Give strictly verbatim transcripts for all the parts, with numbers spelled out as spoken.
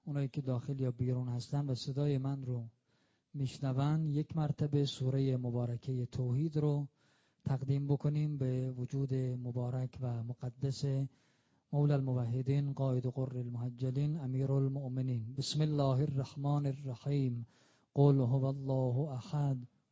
اونایی که داخل یا بیرون هستن و صدای من رو میشنون یک مرتبه سوره مبارکه توحید رو تقدیم بکنیم به وجود مبارک و مقدس مولا الموحدین قائد غر المحجلین امیر المؤمنین. بسم الله الرحمن الرحیم. قل هو الله احد.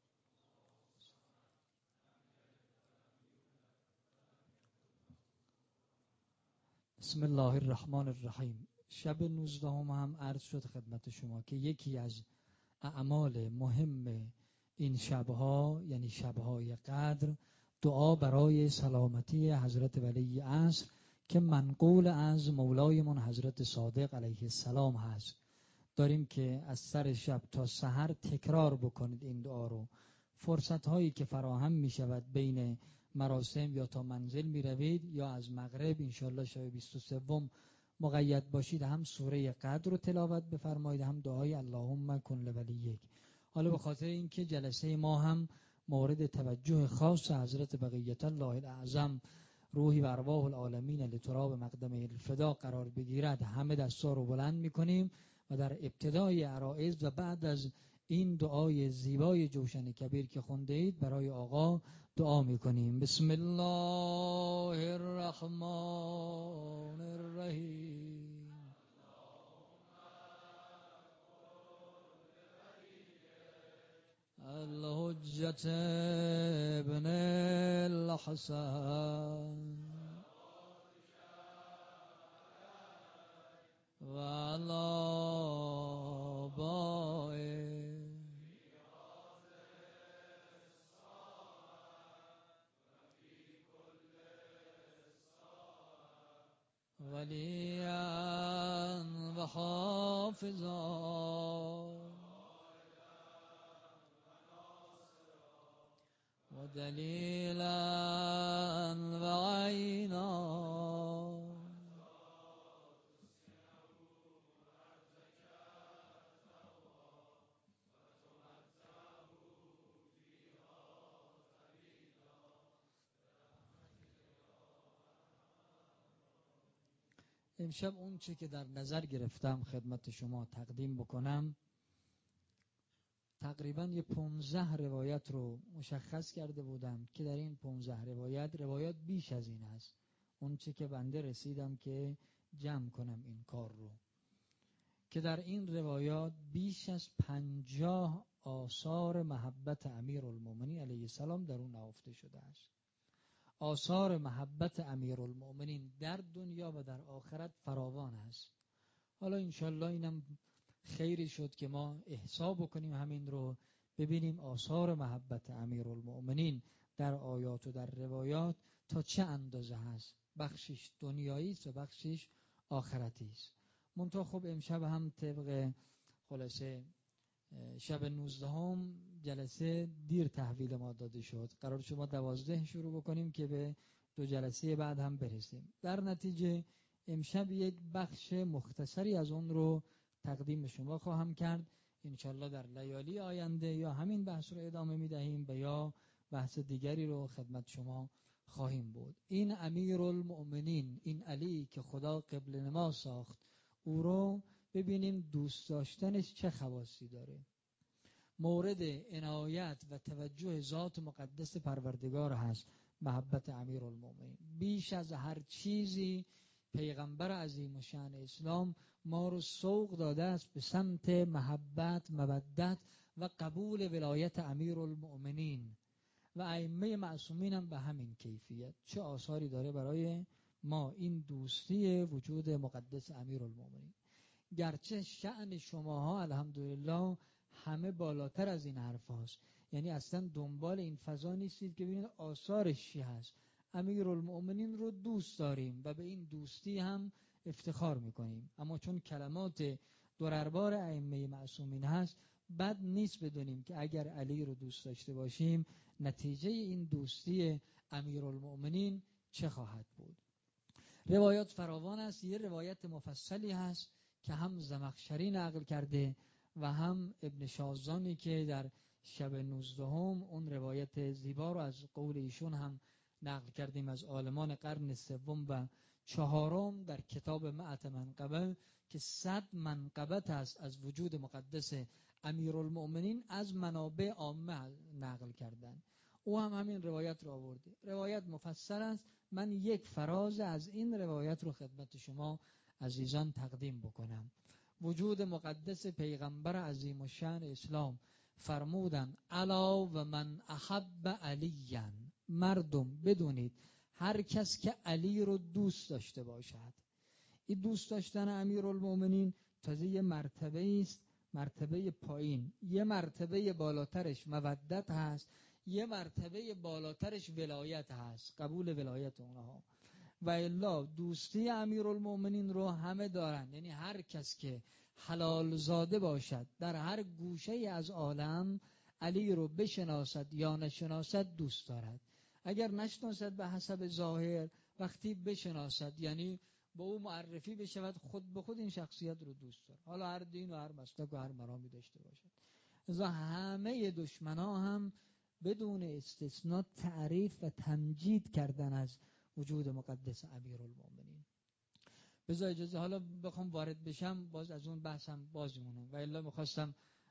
بسم الله الرحمن الرحیم. شب نوزدهم هم عرض شد خدمت شما که یکی از اعمال مهم این شبها یعنی شبهای قدر دعا برای سلامتی حضرت ولی عصر که منقول از مولایمون حضرت صادق علیه السلام هست. داریم که از سر شب تا سحر تکرار بکنید این دعا رو. فرصت هایی که فراهم می شود بین مراسم یا تا منزل می روید یا از مغرب انشالله شب بیست و سوم مقید باشید، هم سوره قدر رو تلاوت بفرمایید، هم دعای اللهم کن لولیک. حالا به خاطر اینکه جلسه ما هم مورد توجه خاص حضرت بقیت الله الاعظم روحی و ارواح العالمین لتراب مقدمه الفدا قرار بگیرد، همه دستا رو بلند میکنیم و در ابتدای عرائض و بعد از این دعای زیبای جوشن کبیر که خونده اید برای آقا دعا میکنیم. بسم الله الرحمن الرحیم. الحجة ابن الحسن و علی آبائه وليا وحافظا ودليلا وعينا امشب اون چه که در نظر گرفتم خدمت شما تقدیم بکنم، تقریبا یه پونزده روایت رو مشخص کرده بودم که در این پونزده روایت روایات بیش از این هست. اون چه که بنده رسیدم که جمع کنم این کار رو، که در این روایات بیش از پنجاه آثار محبت امیرالمومنین علیه السلام در اون نهفته شده است. آثار محبت امیرالمومنین در دنیا و در آخرت فراوان است. حالا انشالله اینم خیری شد که ما احسا بکنیم همین رو، ببینیم آثار محبت امیرالمومنین در آیات و در روایات تا چه اندازه هست. بخشش دنیایی است و بخشش آخرتی است. منتها خب امشب هم طبق خلاصه شب نوزدهم جلسه دیر تحویل ما داده شد. قرار شما دوازده شروع بکنیم که به دو جلسه بعد هم برسیم. در نتیجه امشب یک بخش مختصری از اون رو تقدیم شما خواهم کرد. انشالله در لیالی آینده یا همین بحث رو ادامه میدهیم و یا بحث دیگری رو خدمت شما خواهیم بود. این امیرالمؤمنین، این علی که خدا قبل نما ساخت، او رو ببینیم دوست داشتنش چه خواصی داره. مورد عنایت و توجه ذات مقدس پروردگار هست محبت امیرالمؤمنین. بیش از هر چیزی پیغمبر عظیم الشأن اسلام ما رو سوق داده است به سمت محبت، مودت و قبول ولایت امیرالمؤمنین و ائمه معصومین هم به همین کیفیت. چه آثاری داره برای ما این دوستی وجود مقدس امیرالمؤمنین. گرچه شأن شماها الحمدلله همه بالاتر از این حرف هاست، یعنی اصلا دنبال این فضا نیستید که ببینید آثارش چی هست. امیرالمؤمنین رو دوست داریم و به این دوستی هم افتخار میکنیم، اما چون کلمات درربار ائمه معصومین هست بد نیست بدونیم که اگر علی رو دوست داشته باشیم نتیجه این دوستی امیرالمؤمنین چه خواهد بود. روایات فراوان است. یه روایت مفصلی هست که هم زمخشری نقل کرده و هم ابن شازانی که در شب نوزدهم اون روایت زیبا رو از قول ایشون هم نقل کردیم از عالمان قرن سوم و چهارم در کتاب مئت منقبه که صد منقبت است از وجود مقدس امیرالمؤمنین از منابع عامه نقل کردن. او هم همین روایت رو آورده. روایت مفصل است، من یک فراز از این روایت رو خدمت شما عزیزان تقدیم بکنم. وجود مقدس پیغمبر عظیم الشأن اسلام فرمودند الا و من احب علیاً، مردم بدونید هر کس که علی رو دوست داشته باشد. این دوست داشتن امیرالمؤمنین تازه یه مرتبه است، مرتبه پایین. یه مرتبه بالاترش مودت هست، یه مرتبه بالاترش ولایت هست، قبول ولایت اونها. و الا دوستی امیرالمؤمنین رو همه دارن، یعنی هر کس که حلال زاده باشد در هر گوشه از عالم علی رو بشناسد یا نشناسد دوست دارد. اگر نشناسد به حسب ظاهر، وقتی بشناسد یعنی با او معرفی بشود، خود به خود این شخصیت رو دوست دارد، حالا هر دین و هر مسلک و هر مرامی داشته باشد. از همه دشمنا هم بدون استثناء تعریف و تمجید کردن از وجود مقدس امیرالمؤمنین. بذار اجازه حالا بخوام وارد بشم باز از اون بحثم باز مونم. و الا میخواستم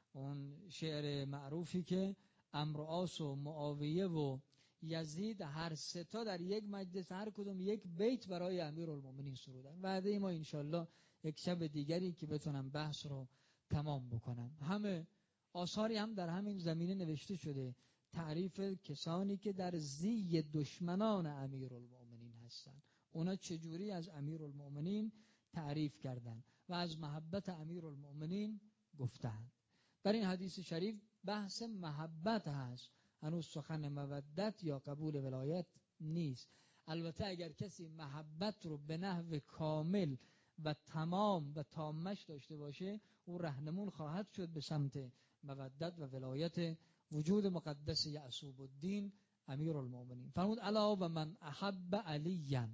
اون شعر معروفی که عمرو و عاص و معاویه و یزید هر سه تا در یک مجلس هر کدوم یک بیت برای امیرالمؤمنین سرودن. وعده ما انشالله یک شب دیگری که بتونم بحث رو تمام بکنم. همه آثاری هم در همین زمینه نوشته شده، تعریف کسانی که در زی دشمنان امیرالمؤمنین هستند، اونا چجوری از امیرالمؤمنین تعریف کردن و از محبت امیرالمؤمنین گفتند. در این حدیث شریف بحث محبت هست، هنوز سخن مودت یا قبول ولایت نیست. البته اگر کسی محبت رو به نحو کامل و تمام و تامش داشته باشه، او رهنمون خواهد شد به سمت مودت و ولایت وجود مقدس یعصوب الدین امیرالمؤمنین. فرمود الا و من احب علیاً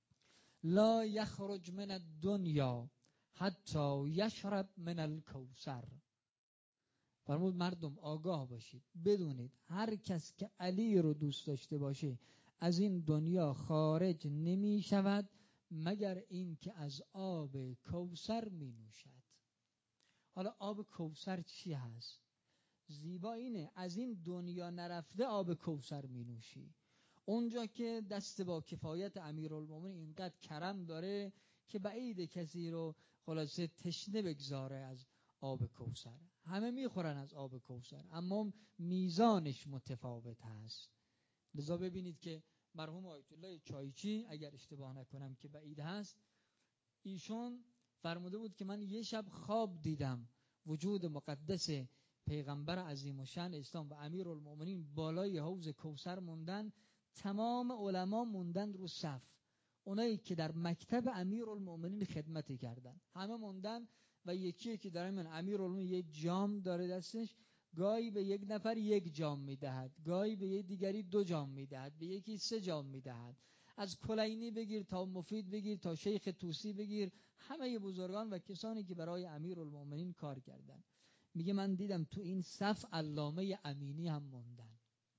لا یخرج من الدنیا حتی یشرب من الکوثر. فرمود مردم آگاه باشید، بدونید هر کس که علی رو دوست داشته باشه از این دنیا خارج نمی شود مگر این که از آب کوثر می نوشد. حالا آب کوثر چی هست؟ زیبا اینه از این دنیا نرفته آب کوثر می نوشی. اونجا که دست با کفایت امیرالمؤمنین اینقدر کرم داره که بعید کسی رو خلاصه تشنه بگذاره از آب کوثر. همه میخورن از آب کوثر اما میزانش متفاوت هست. لذا ببینید که مرحوم آیت الله چایچی اگر اشتباه نکنم که بعید هست، ایشون فرموده بود که من یه شب خواب دیدم وجود مقدس پیغمبر عظیم الشأن اسلام و امیرالمؤمنین بالای حوض کوثر موندن، تمام علما موندن رو صف، اونایی که در مکتب امیرالمؤمنین خدمتی کردن همه موندن و یکی یکی داره من امیرالمؤمنین یک جام داره دستش، گاهی به یک نفر یک جام میدهد، گاهی به یک دیگری دو جام میدهد، به یکی سه جام میدهد. از کلینی بگیر تا مفید بگیر تا شیخ طوسی بگیر، همه بزرگان و کسانی که برای امیرالمؤمنین کار کردن. میگه من دیدم تو این صف علامه امینی هم موندن.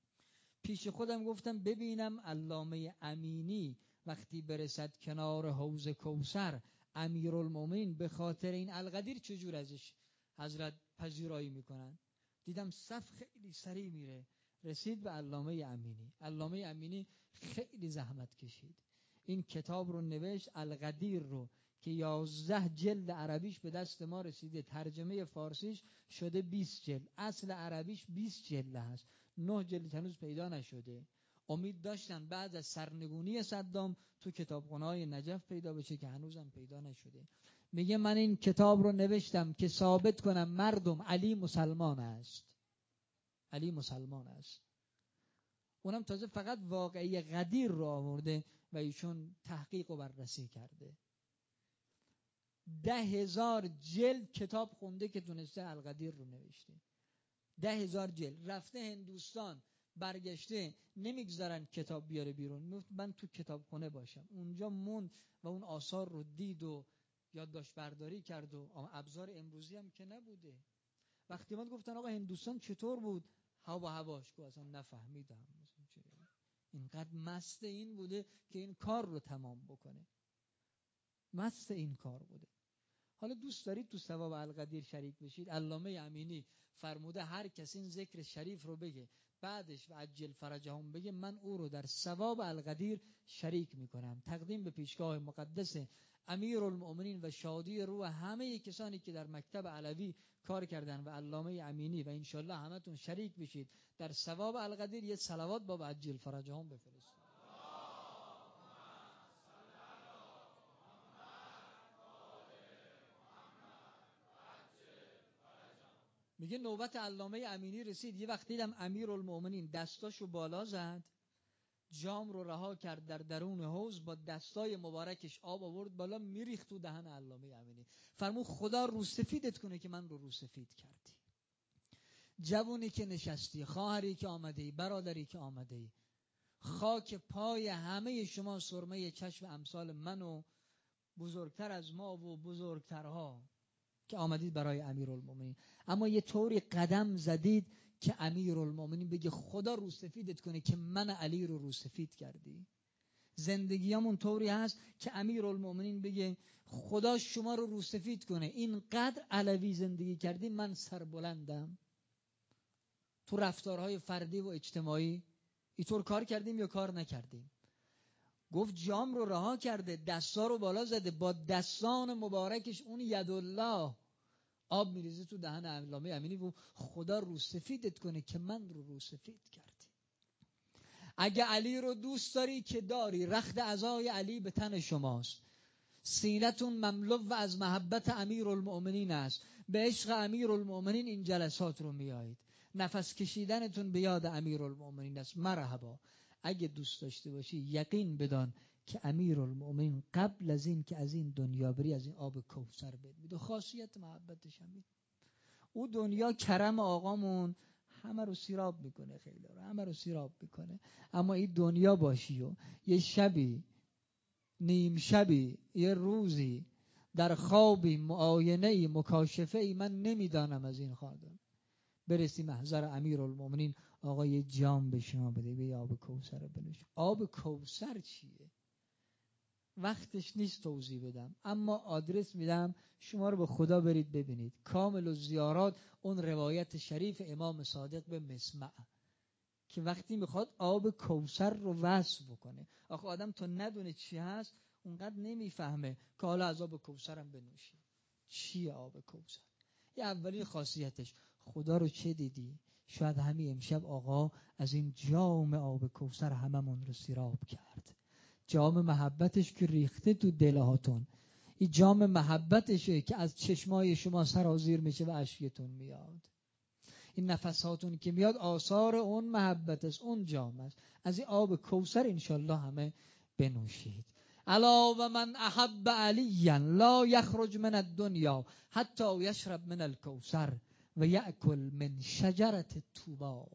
پیش خودم گفتم ببینم علامه امینی وقتی برسد کنار حوض کوثر امیرالمؤمنین به خاطر این القدیر چجور ازش حضرت پذیرایی میکنن. دیدم صف خیلی سریع میره، رسید به علامه امینی. علامه امینی خیلی زحمت کشید، این کتاب رو نوشت، القدیر رو که یازده جلد عربیش به دست ما رسیده، ترجمه فارسیش شده بیست جلد، اصل عربیش بیست جلد هست، نه جلد هنوز پیدا نشده. امید داشتن بعد از سرنگونی صدام تو کتابخونه‌های نجف پیدا بشه که هنوزم پیدا نشده. میگه من این کتاب رو نوشتم که ثابت کنم مردم علی مسلمان است، علی مسلمان است. اونم تازه فقط واقعی غدیر رو آورده و ایشون تحقیق و بررسی کرده. ده هزار جلد کتاب خونده که تونسته القدیر رو نوشته. ده هزار جلد رفته هندوستان، برگشته نمیگذارن کتاب بیاره بیرون، من تو کتابخونه باشم. اونجا موند و اون آثار رو دید و یادداشت برداری کرد و ابزار امروزی هم که نبوده. وقتی من گفتن آقا هندوستان چطور بود، هوا هواش که اصلا نفهمیدم، اینقدر مست این بوده که این کار رو تمام بکنه. مست این کار بوده. حالا دوست دارید تو ثواب القدیر شریک بشید؟ علامه امینی فرموده هر کس این ذکر شریف رو بگه بعدش و عجل فرجهم بگه، من او رو در ثواب القدیر شریک میکنم. تقدیم به پیشگاه مقدس امیرالمؤمنین و شادی روح همه کسانی که در مکتب علوی کار کردن و علامه امینی و انشالله همتون شریک بشید در ثواب القدیر. یه صلوات با عجل فرجهم بفرستید. میگه نوبت علامه امینی رسید. یه وقت دیدم امیرالمؤمنین دستاشو بالا زد، جام رو رها کرد در درون حوض، با دستای مبارکش آب آورد بالا میریخت تو دهن علامه امینی. فرمود خدا رو سفیدت کنه که من رو رو سفید کردی. جوونی که نشستی، خواهری که آمدی، برادری که آمدی، خاک پای همه شما سرمه چشم امثال من و بزرگتر از ما و بزرگترها که آمدید برای امیرالمؤمنین. اما یه طوری قدم زدید که امیرالمؤمنین بگه خدا رو سفیدت کنه که من علی رو رو سفید کردی. زندگیامون طوری هست که امیرالمؤمنین بگه خدا شما رو رو سفید کنه، اینقدر علوی زندگی کردی من سربلندم. تو رفتارهای فردی و اجتماعی اینطور کار کردیم یا کار نکردیم؟ گفت جام رو رها کرده، دستا رو بالا زده، با دستان مبارکش اون یدالله آب میریزه تو دهن علامه امینی و خدا رو سفیدت کنه که من رو رو سفید کردی. اگه علی رو دوست داری که داری، رخت عزای علی به تن شماست، سینتون مملو و از محبت امیرالمؤمنین است، به عشق امیرالمؤمنین این جلسات رو میایید، نفس کشیدنتون به یاد امیرالمؤمنین است. مرحبا. اگه دوست داشته باشی یقین بدان که امیرالمؤمنین قبل از این که از این دنیا بری از این آب کوثر بهت میده. خاصیت محبتش همین. او دنیا کرم آقامون همه رو سیراب میکنه، خیلی رو همه رو سیراب میکنه، اما این دنیا باشی و یه شبی، نیم شبی، یه روزی در خوابی، معاینه‌ای، مکاشفه‌ای، من نمیدانم از این خاطر برسی محضر امیرالمؤمنین، آقا یه جام به شما بده، به آب کوثر بنوش. آب کوثر چیه؟ وقتش نیست توضیح بدم، اما آدرس میدم شما رو به خدا برید ببینید. کامل الزیارات، اون روایت شریف امام صادق به مسمع که وقتی میخواد آب کوثر رو وصف بکنه، آخه آدم تا ندونه چی هست اونقدر نمیفهمه که حالا از آب کوثر هم بنوشی. چیه آب کوثر؟ یه اولی خاصیتش خدا رو چه دیدی؟ شاید همین امشب آقا از این جام آب کوثر هممون رو سیراب کرد. جام محبتش که ریخته تو دلهاتون، این جام محبتشه که از چشمای شما سرازیر میشه و اشکتون میاد. این نفساتون که میاد آثار اون محبت است، اون جام است. از این آب کوثر انشالله همه بنوشید. الا و من احب علیا لا یخرج من الدنیا حتی یشرب من الکوثر و یأکل من شجرة طوبی.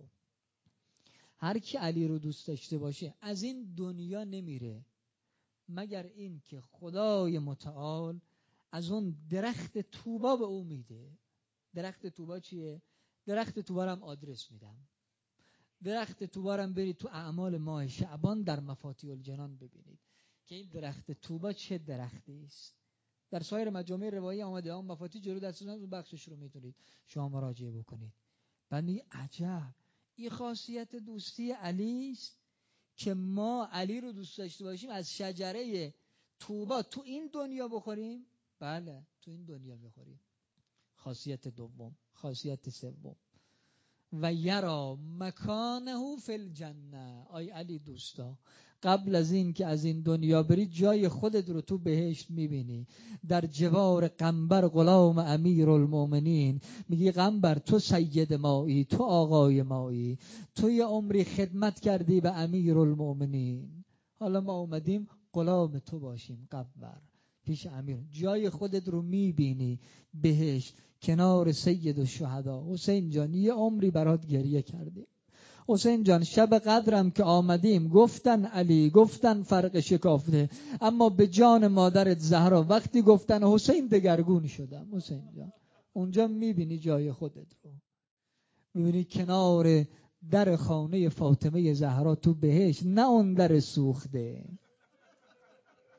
هر کی علی رو دوست داشته باشه از این دنیا نمیره مگر این که خدای متعال از اون درخت طوبا به او میده. درخت طوبا چیه؟ درخت طوبا رو هم آدرس میدم. درخت طوبا رو هم برید تو اعمال ماه شعبان در مفاتیح الجنان ببینید که این درخت طوبا چه درختی است. در سایر مجامع روایی آمده، اون مفاتیح جلو دستتون اون بخشش رو میتونید شما مراجعه بکنید. بعد میگه عجب، این خاصیت دوستی علی است که ما علی رو دوست داشته باشیم از شجره طوبا تو این دنیا بخوریم. بله تو این دنیا بخوریم. خاصیت دوم. خاصیت سوم، و یرا مکانه فی الجنه. آی علی دوستا، قبل از این که از این دنیا بری جای خودت رو تو بهشت میبینی، در جوار قنبر غلام امیرالمؤمنین. میگی قنبر تو سید مایی، تو آقای مایی، تو یه عمری خدمت کردی به امیرالمؤمنین، حالا ما اومدیم غلام تو باشیم. قنبر پیش امیر جای خودت رو میبینی بهشت کنار سید الشهدا. حسین جان یه عمری برات گریه کردیم. حسین جان شب قدرم که آمدیم گفتن علی، گفتن فرق شکافته، اما به جان مادرت زهرا وقتی گفتن حسین دگرگون شدم. حسین جان اونجا میبینی جای خودت رو، میبینی کنار در خانه فاطمه زهرا تو بهشت، نه اون در سوخته،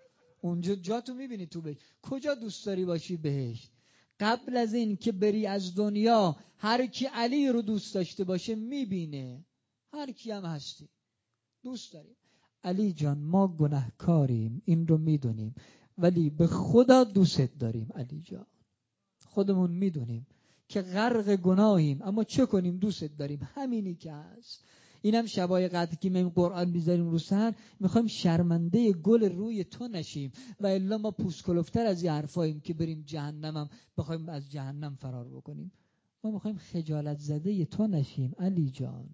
اونجا جا تو میبینی تو بهشت. کجا دوست داری باشی بهشت؟ قبل از این که بری از دنیا هر کی علی رو دوست داشته باشه میبینه. هر کی هم هستی دوست داریم. علی جان ما گناهکاریم این رو میدونیم، ولی به خدا دوست داریم. علی جان خودمون میدونیم که غرق گناهیم، اما چه کنیم؟ دوست داریم. همینی که هست. اینم شبای قدر که ما قرآن میذاریم رو سر، میخوایم شرمنده گل روی تو نشیم، و الا ما پوست کلفتر از یه حرفاییم که بریم جهنمم بخوایم از جهنم فرار بکنیم. ما میخوایم خجالت زده تو نشیم. علی جان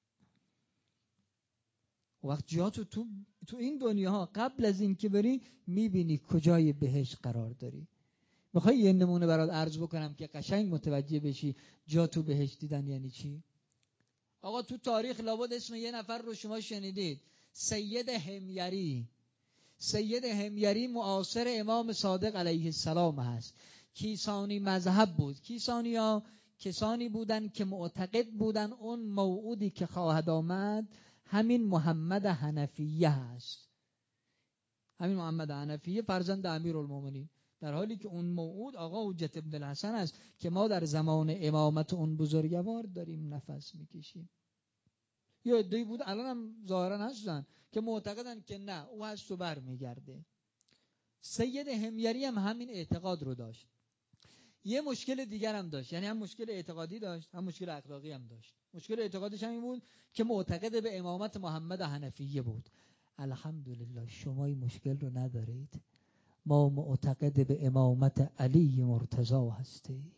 وقت جا تو, تو تو این دنیا قبل از این که بری میبینی کجای بهشت قرار داری. میخوای یه نمونه برات عرض بکنم که قشنگ متوجه بشی جا تو بهشت دیدن یعنی چی؟ آقا تو تاریخ لابد اسم یه نفر رو شما شنیدید، سید حمیری. سید حمیری معاصر امام صادق علیه السلام هست. کیسانی مذهب بود. کیسانی ها کسانی بودن که معتقد بودن اون موعودی که خواهد آمد همین محمد حنفیه هست. همین محمد حنفیه فرزند امیرالمومنین، در حالی که اون موعود آقا حجت ابن الحسن است که ما در زمان امامت اون بزرگوار داریم نفس میکشیم. یا عده‌ای بود الان هم ظاهرا هستن که معتقدن که نه او هست و بر میگرده. سید حمیری هم همین اعتقاد رو داشت. یه مشکل دیگر هم داشت، یعنی هم مشکل اعتقادی داشت هم مشکل اخلاقی هم داشت. مشکل اعتقادیش هم این بود که معتقد به امامت محمد حنفیه بود. الحمدلله شما این مشکل رو ندارید. ما معتقد به امامت علی مرتضی هستیم.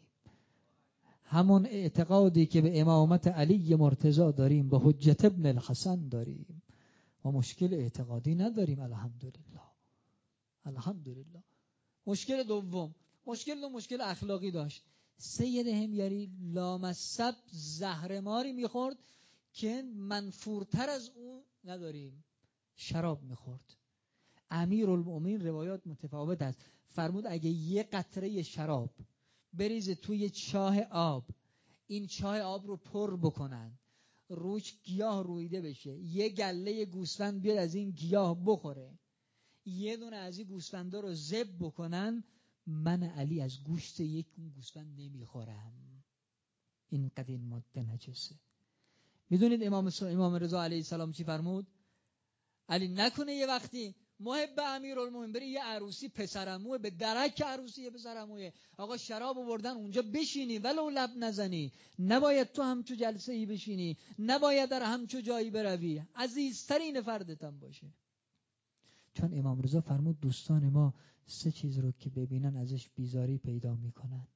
همون اعتقادی که به امامت علی مرتضی داریم به حجت ابن الحسن داریم. ما مشکل اعتقادی نداریم. الحمدلله الحمدلله. مشکل دوم، مشکل دو مشکل اخلاقی داشت. سید حمیری لامصب زهرماری میخورد که منفورتر از اون نداریم. شراب میخورد. امیرالمومنین روایات متفاوت است، فرمود اگه یه قطره شراب بریزه توی چاه آب، این چاه آب رو پر بکنن، روش گیاه رویده بشه، یه گله گوسفند بیاد از این گیاه بخوره، یه دونه از این گوسفندا رو ذبح بکنن، من علی از گوشت یک گوسفند نمیخورم. اینقدر این ماده نجسه. میدونید امام امام رضا علیه السلام چی فرمود؟ علی نکنه یه وقتی محب امیرالمومنین بری یه عروسی پسرعموه، به درک عروسی یه پسرعموه، آقا شراب آوردن اونجا بشینی ولو لب نزنی، نباید تو همچو جلسه ای بشینی، نباید در همچو جایی بروی، عزیزترین فردتم باشه. چون امام رضا فرمود دوستان ما سه چیز رو که ببینن ازش بیزاری پیدا میکنن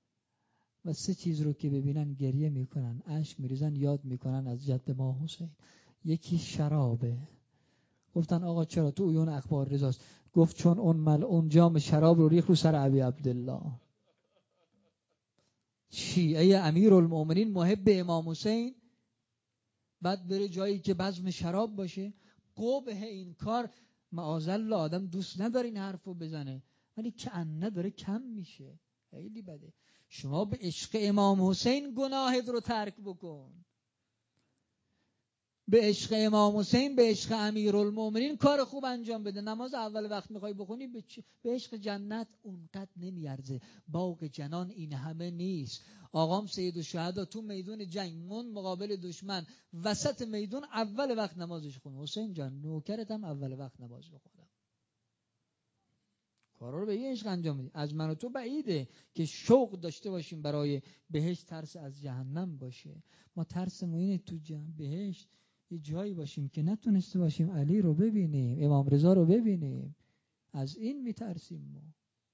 و سه چیز رو که ببینن گریه میکنن، اشک میریزن، یاد میکنن از جد ما حسین. یکی شرابه. گفتن آقا چرا؟ تو اون اخبار رضاست. گفت چون اون ملعون جام شراب رو ریخت رو سر ابی عبدالله. شیعه امیرالمومنین محب امام حسین، بعد بره جایی که بزم شراب باشه. قبح این کار معاذالله، آدم دوست نداره این حرفو بزنه، ولی که انه داره کم میشه. خیلی بده. شما به عشق امام حسین گناهت رو ترک بکن، به عشق امام حسین، به عشق امیرالمومنین کار خوب انجام بده. نماز اول وقت میخوای بخونی، به, چ... به عشق جنت اونقدر نمیارزه. باغ جنان این همه نیست. آقام سید الشهدا تو میدون جنگ من مقابل دشمن وسط میدون اول وقت نمازش خون. حسین جان نوکرت هم اول وقت نماز بخونم. کارا رو به این عشق انجام بدی. از من و تو بعیده که شوق داشته باشیم برای بهشت، ترس از جهنم باشه. ما ترسمون اینه تو جهنم بهشت یه جایی باشیم که نتونسته باشیم علی رو ببینیم، امام رضا رو ببینیم. از این میترسیم ما.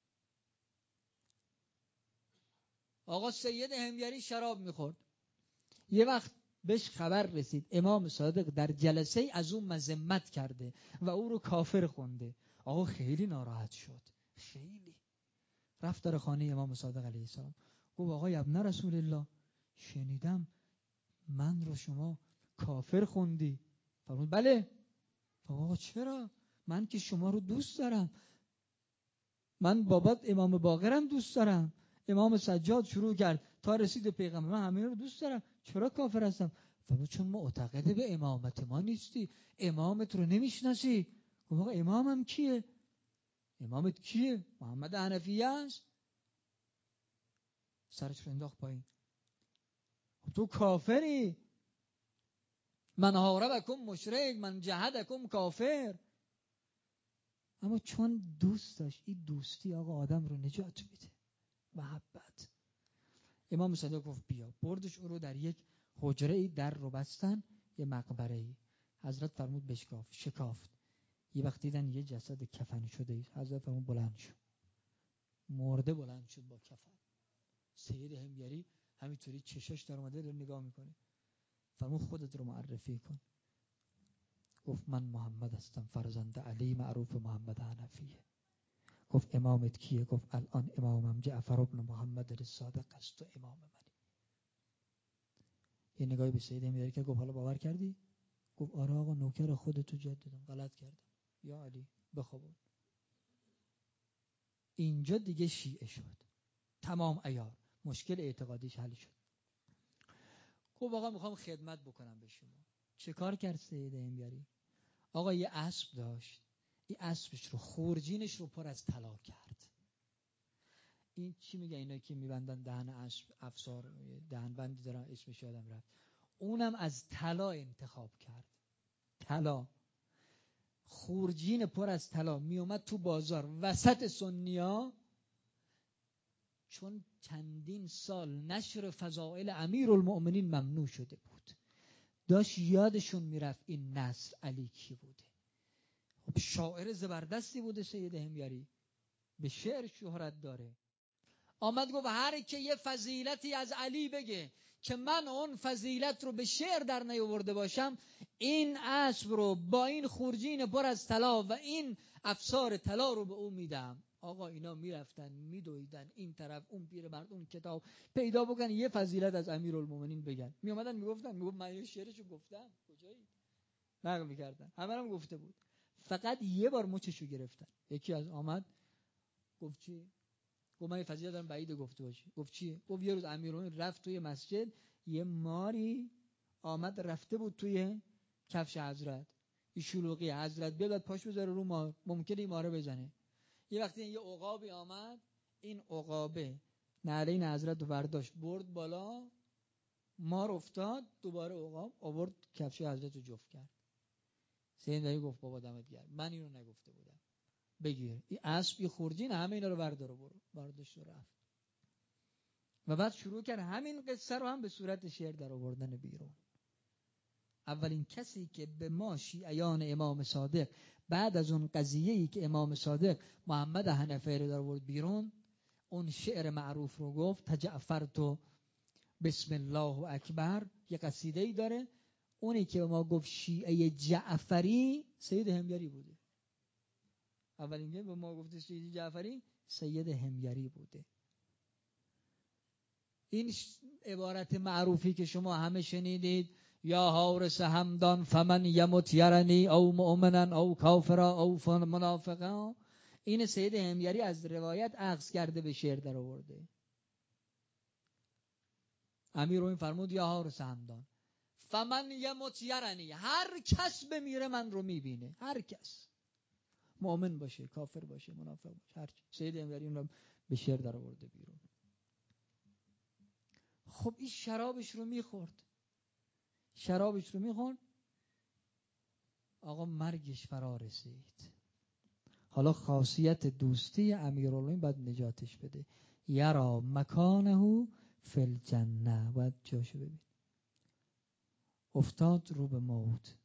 آقا سید حمیری شراب میخورد. یه وقت بهش خبر رسید امام صادق در جلسه از اون مذمت کرده و او رو کافر خونده. آقا خیلی ناراحت شد، خیلی. رفت در خانه امام صادق علیه السلام. گفت آقا ابن رسول الله شنیدم من رو شما کافر خوندی. فرمود بله. آقا چرا؟ من که شما رو دوست دارم، من بابات امام باقرم دوست دارم. امام سجاد شروع کرد تا رسید پیغمبر، من همه رو دوست دارم، چرا کافر هستم؟ فرمود چون معتقد به امامت ما نیستی، امامت رو نمیشناسی. گفت آقا امامم کیه؟ امامت کیه؟ محمد حنفیه است. سرش رو انداخت پایین. تو کافری، من حاربکم مشرک، من جهدکم کافر. اما چون دوست داشت، این دوستی آقا آدم رو نجات میده، محبت. امام صادق گفت بیا، بردش او رو در یک حجره ای، در رو بستن، یه مقبره ای. حضرت فرمود بشکاف، شکافت. یه وقت دیدن یه جسد کفن شده ای، حضرت فرمود بلند شد. مرده بلند شد با کفن. سید همگری همینطوری چشاش در اومده داره نگاه میکنه. فرمود خودت رو معرفی کن. گفت من محمد هستم، فرزند علی معروف محمد حنفیه. گفت امامت کیه؟ گفت الان امامم جعفر ابن محمد الصادق است و امام منی. یه نگاهی به سید همگری که گفت حالا باور کردی؟ گفت آره آقا، نوکر خودتو جد دادم، غلط کردم، یا علی بخوابون. اینجا دیگه شیعه شد، تمام عیار، مشکل اعتقادیش حل شد. گفت آقا میخوام خدمت بکنم به شما. چه کار کرد سید همگری؟ آقا یه اسب داشت، این اسبش رو، خورجینش رو پر از طلا کرد. این چی میگه اینا که میبندن دهن اسب، افسار دهن بندی دارن، اسمش یادم رفت. اونم از طلا انتخاب کرد. طلا، خورجین پر از طلا میومد تو بازار وسط سنیا. چون چندین سال نشر فضائل امیرالمؤمنین ممنوع شده بود، داشت یادشون میرفت این نصر علی کی بوده. خب شاعر زبردستی بوده سید همگری، به شعر شهرت داره. آمد گفت هر که یه فضیلتی از علی بگه که من اون فضیلت رو به شعر در نیاورده باشم، این اسب رو با این خورجین پر از طلا و این افسار طلا رو به او میدم. آقا اینا میرفتن میدویدن این طرف اون پیر مرد اون کتاب پیدا بکنن یه فضیلت از امیرالمومنین بگن. میومدن میگفتن، میگفت من یه شعرشو گفتم، کجایی؟ نقل میکردن، همه هم گفته بود. فقط یه بار مچشو گرفتن. یکی از آمد گفت چی؟ گفت من یه فضیلت دارم بعید گفته باشی. گفت چیه؟ گفت یه روز امیرالمومنین رفت توی مسجد، یه ماری آمد رفته بود توی کفش حضرت. این شلوغی حضرت بیاد پاش بذاره رو مار، ممکنه این ماره بزنه. یه وقتی یه عقابی آمد، این عقابه نعلین حضرت رو برداشت برد بالا، مار افتاد، دوباره عقاب آورد کفش حضرت رو جفت کرد. سیدنا گفت بابا دمت گرم، من اینو نگفته بودم، بگیر این اسب یه خورجین، همه اینا رو بردار و برو. برداشت و رفت. و بعد شروع کرد همین قصه رو هم به صورت شعر در آوردن بیرون. اولین کسی که به ما شیعیان امام صادق بعد از اون قضیه‌ای که امام صادق محمد حنفی رو در آورد بیرون، اون شعر معروف رو گفت، تجعفرت بسم الله اکبر، یه قصیده‌ای داره. اونی که به ما گفت شیعه جعفری سید همگری بوده. اولین که به ما گفت شیعه جعفری سید همگری بوده. این عبارت معروفی که شما همه شنیدید، یا حارس همدان فمن یمت یرنی او مؤمنا او کافرا او منافقا، این سید همگری از روایت اخذ کرده به شعر در آورده. امیرالمومنین فرمود یا حارس همدان فمن یمت یرنی، هر کس بمیره من رو میبینه، هر کس، مؤمن باشه کافر باشه منافق باشه، هر چی. سید همگری اون رو به شعر در آورده بیرون. خب این شرابش رو میخورد، شرابش رو میخورد، آقا مرگش فرا رسید. حالا خاصیت دوستی امیرالمومنین باید نجاتش بده. یرا مکانه فی الجنه، باید جاشو ببین. افتاد رو به موت.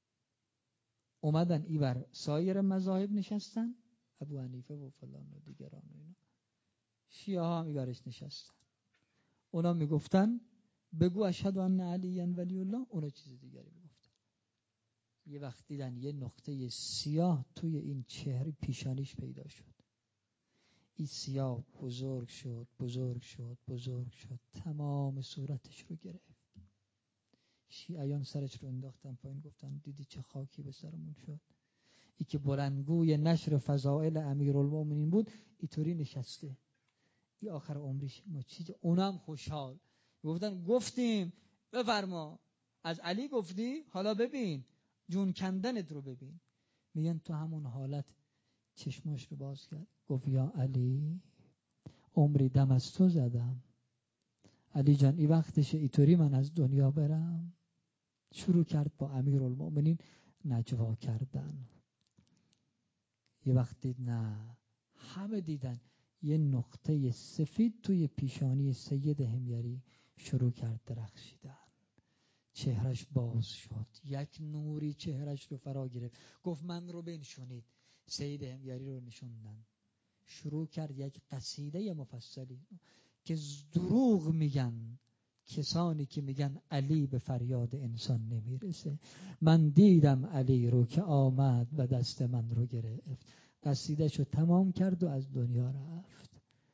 اومدن ایور سایر مذاهب نشستن، ابو حنیفه و فلان و دیگران و اینا. شیعه ها هم ایورش نشستن. اونا میگفتن بگو اشهد ان علی ولی الله، اونا چیز دیگری میگفتن. یه وقت دیدن یه نقطه سیاه توی این چهره پیشانیش پیدا شد. این سیاه بزرگ شد بزرگ شد بزرگ شد، تمام صورتش رو گرفت. شیعیان سرش رو انداختن پایین، گفتن دیدی چه خاکی به سرمون شد. ای که بلندگوی نشر فضائل امیرالمومنین بود، اینطوری نشسته. ای آخر عمرش ما چیز. اونم خوشحال گفتن گفتیم بفرما، از علی گفتی، حالا ببین جون کندنت رو ببین. میگن تو همون حالت چشماش رو باز کرد، گفت یا علی عمری دم از تو زدم، علی جان این وقتشه اینطوری من از دنیا برم. شروع کرد با امیرالمؤمنین نجوا کردن. یه وقت دید نه، همه دیدن یه نقطه سفید توی پیشانی سید حمیری شروع کرد درخشیدن. چهرش باز شد، یک نوری چهرش رو فرا گرفت. گفت من رو بنشونید. سید حمیری رو نشوندن. شروع کرد یک قصیده مفصلی که دروغ میگن کسانی که میگن علی به فریاد انسان نمیرسه. من دیدم علی رو که آمد و دست من رو گرفت. قصیده‌شو تمام کرد و از دنیا رفت.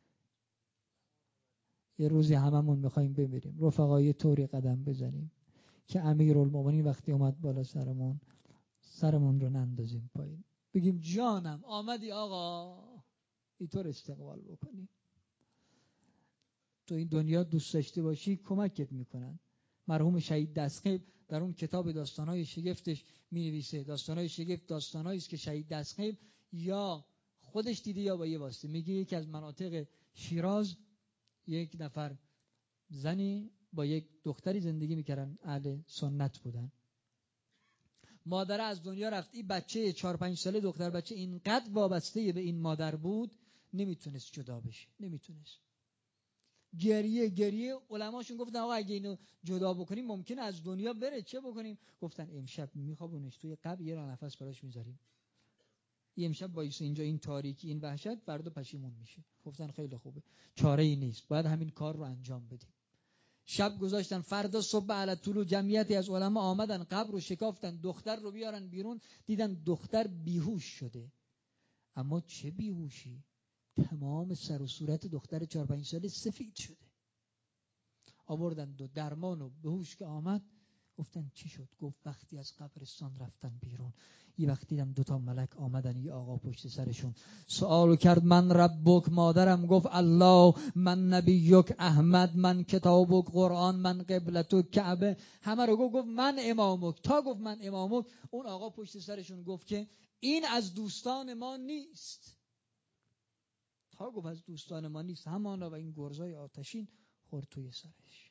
یه روزی هممون میخوایم بمیریم، رفقای طوری قدم بزنیم که امیرالمومنین وقتی اومد بالا سرمون، سرمون رو نندازیم پایین، بگیم جانم آمدی آقا، اینطور استقبال بکنیم. تو این دنیا دوست داشته باشی کمکت میکنن. مرحوم شهید دستقیب در اون کتاب داستانهای شگفتش می نویسه، داستانهای شگفت داستانهایی است که شهید دستقیب یا خودش دیده یا با یه واسطه. میگه یکی از مناطق شیراز یک نفر زنی با یک دختری زندگی میکردن، اهل سنت بودن. مادر از دنیا رفت، این بچه چهار پنج ساله دختر بچه اینقدر وابسته به این مادر بود نمیتونست جدا بشه، نمیتونست. گریه گریه علماشون گفتن آقا اگه اینو جدا بکنیم ممکنه از دنیا بره، چه بکنیم؟ گفتن امشب میخوابونش توی قبر، یه را نفس براش میذاریم، یه امشب وایس اینجا این تاریکی این وحشت، فردا پشیمون میشه. گفتن خیلی خوبه، چاره ای نیست، باید همین کار رو انجام بدیم. شب گذاشتن، فردا صبح علی طلوع جمعیتی از علما آمدن، قبر رو شکافتن، دختر رو بیارن بیرون. دیدن دختر بیهوش شده. اما چه بیهوشی؟ تمام سر و صورت دختر چهار پنج ساله سفید شده. آوردن دو درمان و به هوش که آمد، گفتن چی شد؟ گفت وقتی از قبرستان رفتن بیرون، یه وقت دیدم دوتا ملک آمدن، یه آقا پشت سرشون. سوالو کرد من ربک، مادرم گفت الله، من نبیک احمد، من کتابک قرآن، من قبلتک کعبه. همه رو گفت گفت من امامک. تا گفت من امامک، اون آقا پشت سرشون گفت که این از دوستان ما نیست. تا گفت از دوستان ما نیست، همانا و این گرزای آتشین خورد توی سرش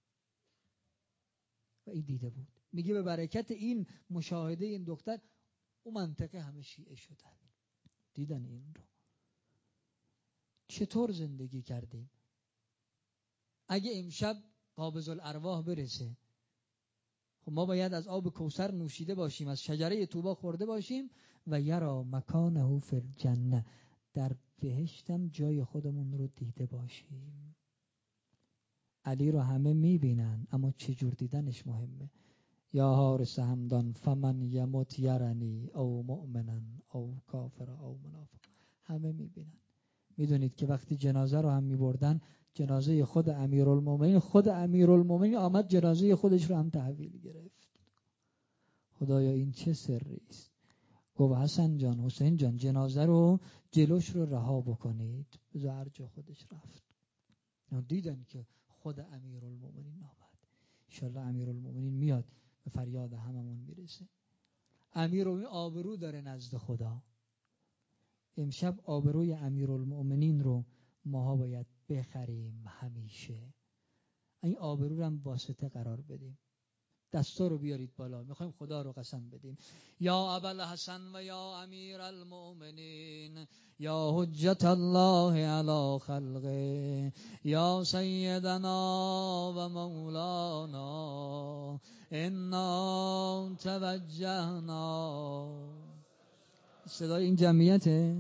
و این دیده بود. میگه به برکت این مشاهده این دختر اون منطقه همه شیعه شدن، دیدن این رو. چطور زندگی کردیم؟ اگه امشب قابض الارواح برسه، خب ما باید از آب کوثر نوشیده باشیم، از شجره طوبی خورده باشیم و یرا مکانه فی الجنه، در بهشتم جای خودمون رو دیده باشیم. علی رو همه میبینن اما چجور دیدنش مهمه. یا حارس همدان فمن یموت یرنی او مؤمنن او کافر او منافق. همه میبینن. میدونید که وقتی جنازه رو هم میبردن، جنازه خود امیرالمومنین، خود امیرالمومنین آمد جنازه خودش رو هم تحویل گرفت. خدایا این چه سری است؟ گفت حسن جان، حسین جان، جنازه رو جلوش رو رها بکنید. بذار جا خودش رفت. دیدن که خود امیرالمومنین آمد. انشالله امیرالمومنین میاد به فریاد هممون میرسه. امیرالمومنین آبرو داره نزد خدا. امشب آبروی امیرالمومنین رو ماها باید بخریم همیشه. این آبرو رو هم واسطه قرار بدیم. دستا رو بیارید بالا، میخوایم خدا رو قسم بدیم. یا ابوالحسن و یا امیر المؤمنین، یا حجت الله علی خلقه، یا سیدنا و مولانا، انا توجهنا. صدای این جمعیته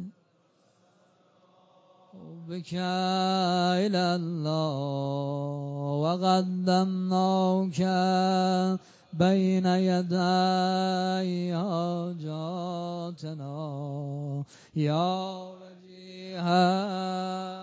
بک الی الله و قدمناک بین یدی حاجاتنا یا وجیها